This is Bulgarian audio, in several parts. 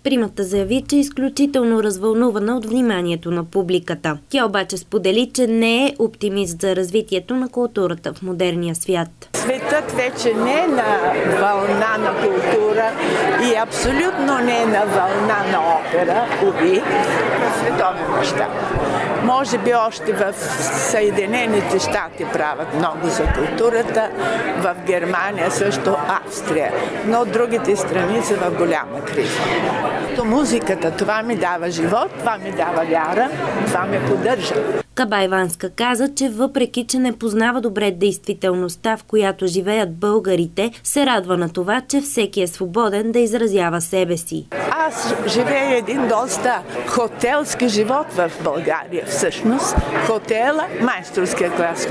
Примата заяви, че е изключително развълнувана от вниманието на публиката. Тя обаче сподели, че не е оптимист за развитието на културата в модерния свят. Светът вече не е на вълна на култура и абсолютно не е на вълна на опера, уви, в световен мащаб. Може би още в Съединените щати правят много за културата, в Германия също, Австрия, но другите страни са в голяма криза. Музиката, това ми дава живот, това ми дава вяра, това ме поддържа. Кабайванска каза, че въпреки, че не познава добре действителността, в която живеят българите, се радва на това, че всеки е свободен да изразява себе си. Аз живея един доста хотелски живот в България всъщност. Хотела, майсторския клас,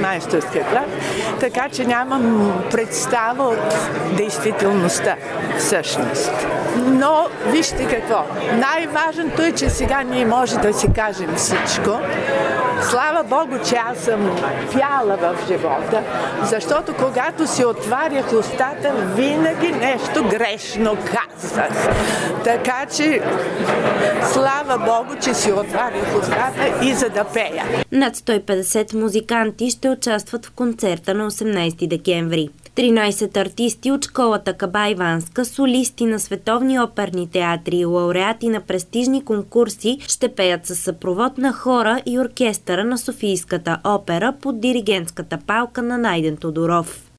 така че нямам представа от действителността всъщност. Но вижте какво, най-важното е, че сега ние може да си кажем всичко. Слава Богу, че аз съм пяла в живота, защото когато си отварях устата, винаги нещо грешно казвах. Така че, слава Богу, че си отварях устата и за да пея. Над 150 музиканти ще участват в концерта на 18 декември. 13 артисти от школата Кабайванска, солисти на световни оперни театри и лауреати на престижни конкурси ще пеят със съпровод на хора и оркестъра на Софийската опера под диригентската палка на Найден Тодоров.